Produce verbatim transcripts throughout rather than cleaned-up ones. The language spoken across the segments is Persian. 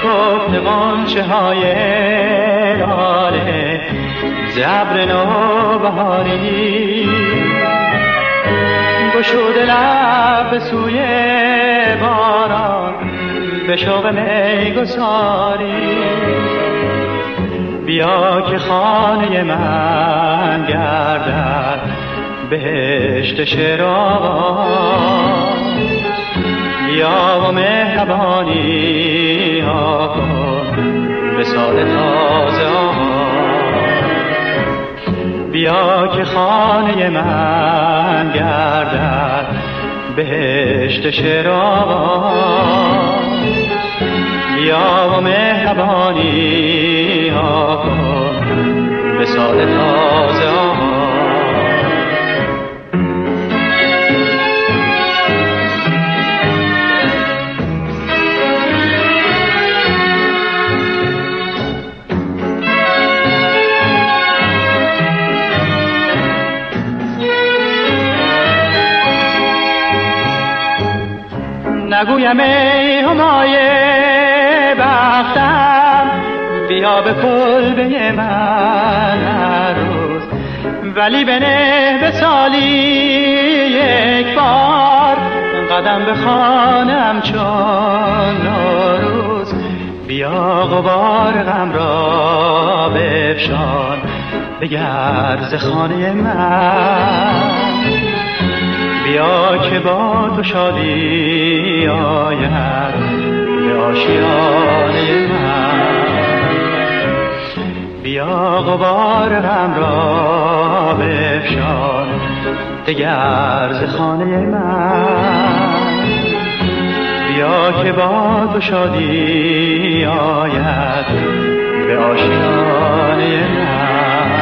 شکفت غنچه های لاله زبر نوبهاری گشوده لب به سوی باران به شوق میگساری بیا که خانه من گردد بهشت شراغان بیا و مهربانی ها کن به سال تازه آن بیا که خانه من گردد بهشت شراغان بیا و مهربانی ها کن به سال تازه آن نگویم ای همای بختم بیا به کلبه من هر روز ولی بنه به سالی یک بار قدم به خانم چون نوروز بیا غبار غم را بفشان بگرد ز خانه من بیا که با تو شادی آید به آشیانه من بیا غبار غم را بفشان دگر ز خانه من بیا که با تو شادی آید به آشیانه من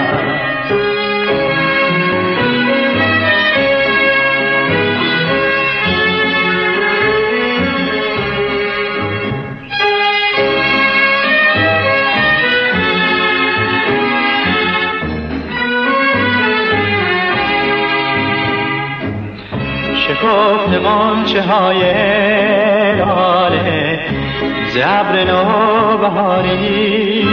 شکفت غنچه های لاله زبر نوبهاری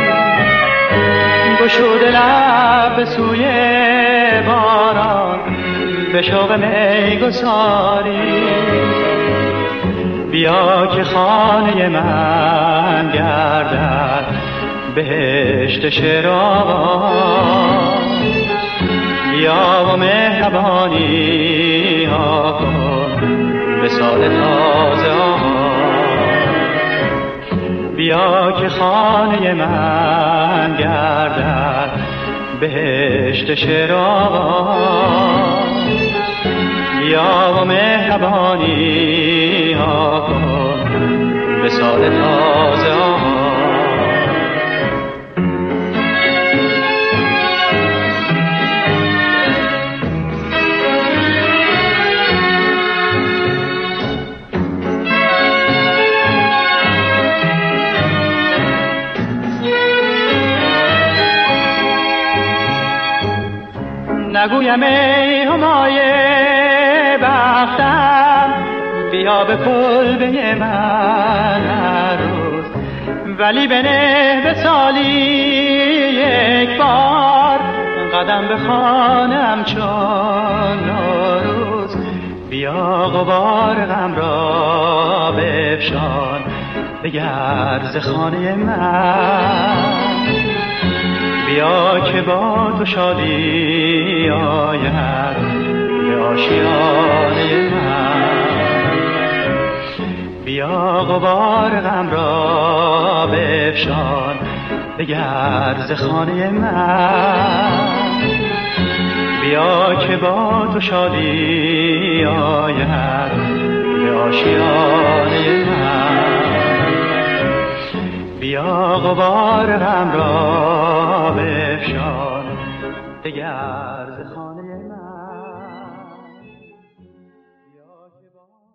گشوده لب به سوی باران به شوق میگساری بیا که خانه من گردد بهشت شراغان بیا و مهربانی ها کن به سال تازه آن بیا که خانه من گردد بهشت شراغان بیا و مهربانی ها کن به سال تازه آن نگویم ای همای بختم بیا به کلبه من هر روز ولی بنه به سالی یک بار قدم به خانم چون نوروز بیا غبار غم را بفشان بگرد ز خانه من بیا که با تو شادی آید به آشیانه من بیا غبار غم را بفشان بگرد ز خانه من بیا که با تو شادی آید به آشیانه من بیا غبار غم را بفشان دگر ز خانه من بیا که با